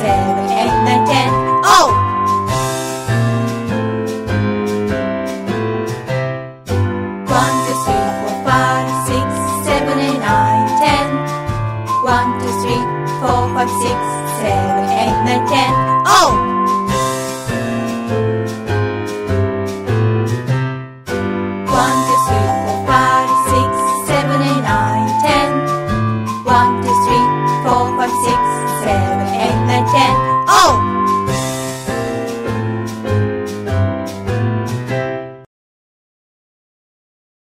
seven, eight, nine, 10. Oh! 1, 2, 3, 4, 5, 6, 7, 8, 9, 10. 1, 2, 3, 4, 5, 6, 7, 8, 9, 10. Oh!